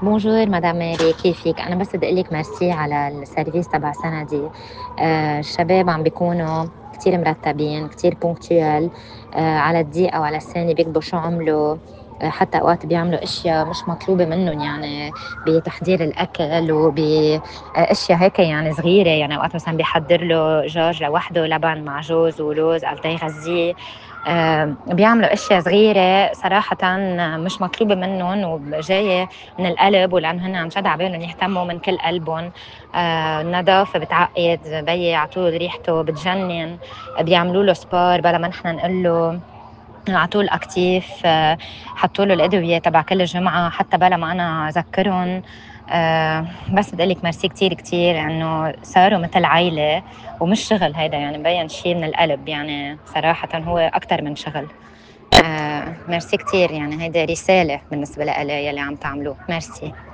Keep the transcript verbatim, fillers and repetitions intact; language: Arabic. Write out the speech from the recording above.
بونجور مدام ماري، كيفك؟ أنا بس بدي أقول لك ميرسي على السيرفيس تبع سندي. آه الشباب عم بيكونوا كتير مرتبين، كتير بونكتويل، آه على الدقيقة وعلى الثانية بيكتبوا شو عملوا. آه حتى أوقات بيعملوا أشياء مش مطلوبة منهم، يعني بتحضير الأكل وبأشياء هيك يعني صغيرة. يعني أوقات مثلا بيحضر له جورج لوحده لبن مع جوز ولوز قال يغذيه. آه بيعملوا اشياء صغيره صراحه مش مطلوبه منهم وجايه من القلب، ولأن هن عن جد عبالهم يهتموا من كل قلبهم. آه النظافة بتعقد، بي على طول ريحته بتجنن. بيعملوا له سبار بلا ما نحن نقول له، على طول اكتيف. آه حطوا له الادويه تبع كل جمعه حتى بلا ما انا اذكرهم. آه بس بدي لك ميرسي كتير كتير انه صاروا مثل عائله ومش شغل. هيدا يعني مبين شيء من القلب، يعني صراحه هو اكثر من شغل. آه ميرسي كتير، يعني هيدا رساله بالنسبه لي يلي عم تعملوه. ميرسي.